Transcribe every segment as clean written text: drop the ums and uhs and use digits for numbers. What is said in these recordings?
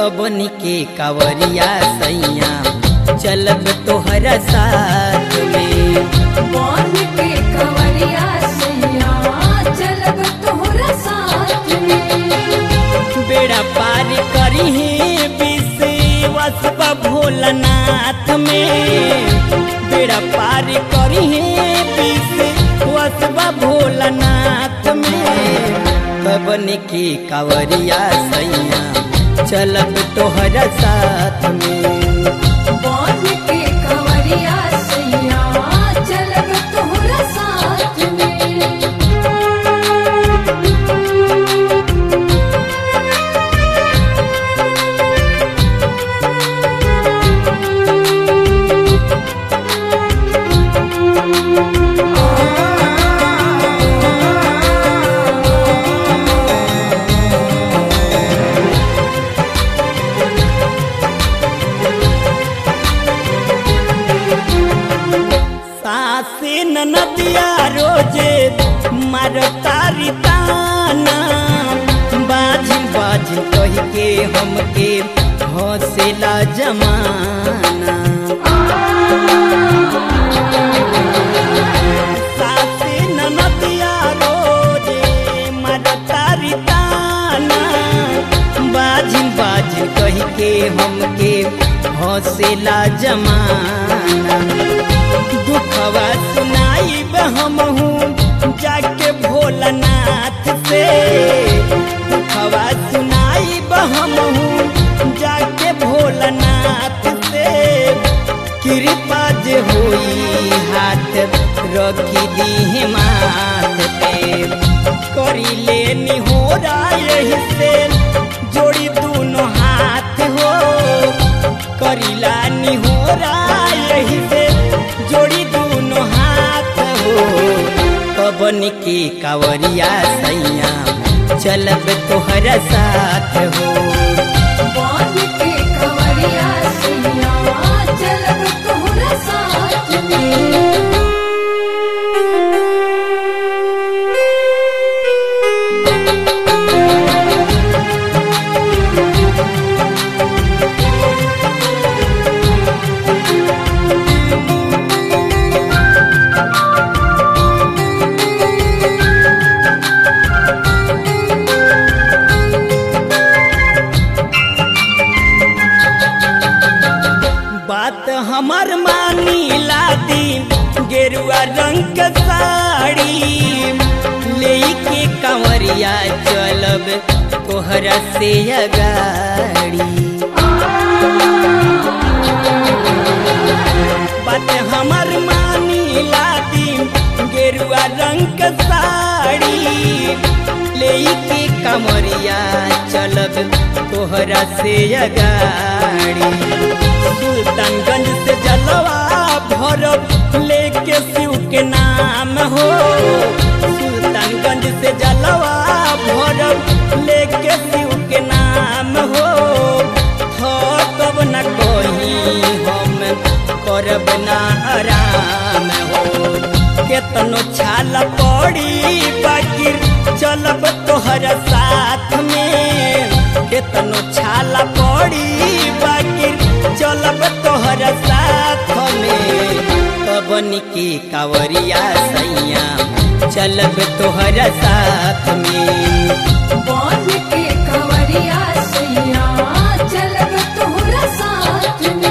बन के कावरिया सैया चलब तोहरा साथ में। बन के कावरिया सैया चलब तोहरा साथ में। बेड़ा पार करी है विश्वास बा भोलानाथ में। बेड़ा पार करी है विश्वास बा भोलानाथ में। बन के कावरिया सैया चलब तोहरा साथ में। बन के कावरिया सैया चलब तोहरा साथ में। सासे ननदिया रोजे मारतारी ताना। बाजी बाजी कह के हमके हौसला जमाना। सासे ननदिया रोजे मारतारी ताना। बाजी बाजी कह के हमके हौसला जमाना। दुखवा सुनाई हमहू जाके भोलानाथ से। दुखवा सुनाई हमहू जाके भोलानाथ से। कृपा जे होई हाथ रखी दी माथ पे। करी ले निहोरा यही से जोड़ी दोनों हाथ हो। करीला निहोरा यही से जोड़ी दोनों हाथ हो। बन के कावरिया सैया चलब तोहरा साथ हो। बन के कावरिया सैया चलब तोहरा साथ में। बात हमर मानी लादी गेरुआ रंग के साड़ी। लेके कांवरिया चलब तोहरा से अगाड़ी। बात हमर मानी लादी गेरुआ रंग के साड़ी। लेके कांवरिया चलब तोहरा से अगाड़ी। सुल्तानगंज से जलवा भरब लेके शिव के नाम हो। सुल्तानगंज से जलवा भरब लेके शिव के नाम हो। थकब न कहीं हम करब ना आराम हो। केतनो छाला पड़ी बाकी चलब तोहरा साथ में। केतनो छाला पड़ी बाकी चलब तोहरा साथ में। बन के कावरिया सैया चलब तोहरा साथ में। बन के कावरिया सैया चलब तोहरा साथ में।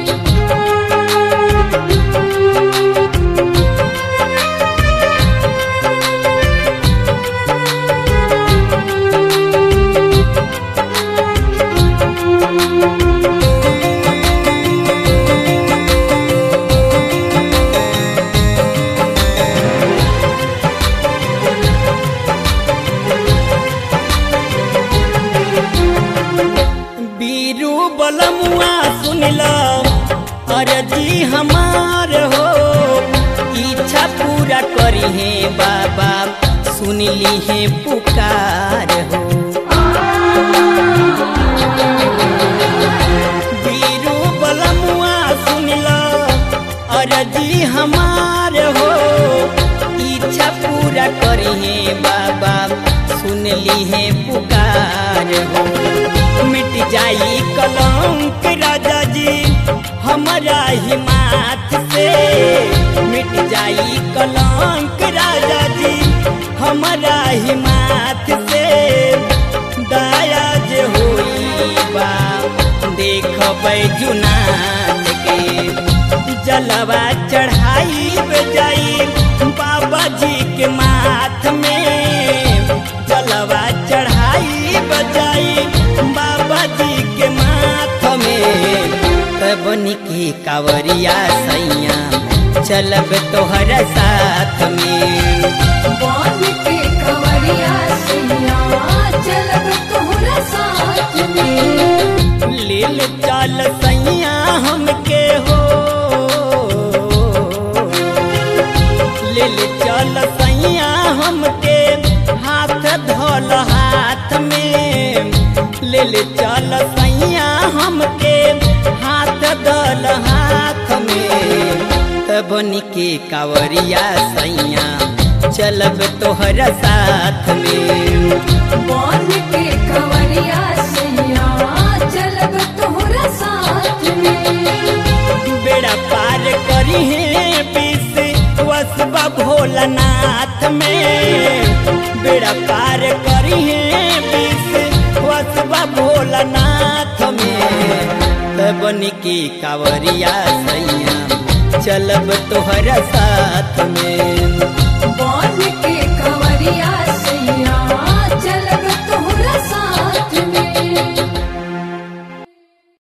बीरू बलमुआ सुनला अर्जी हमार हो। इच्छा पूरा करी है बाबा सुन ली है पुकार हो। बीरू बलमुआ सुनला अर्जी हमार हो। इच्छा पूरा करी है बाबा सुन ली है पुकार हो। मिट जाए जाई कलंक राजा जी हमारा ही माथ से, मिट जाई कलंक राजा जी हमारा ही माथ से। दया जे होई बा देखबै जुनान के, जलवा चढ़ाई जाई बाबा जी के माथ में, जलवा चढ़ाई बजाई बाबा जी के माथ में। तबनी की कावरिया सैया चलब तोहर साथ में, बन के कंवरिया सैया चलब तोहरा साथ में। लेल चल सैया हमके हो, लेल चल सैया हमके हाथ धोल हाथ में, लेल चल सैया हमके हाथ धोल हाथ में। तबनी के कावरिया सैया चलब तोहरा साथ में, बन के कंवरिया सैया चलब तोहरा साथ में। बेड़ा पार करी है विश्वासबा भोलानाथ में, बेड़ा पार करी है विश्वासबा भोलानाथ में। तबनी की कावरिया सैया चलब तोहरा साथ में, बन के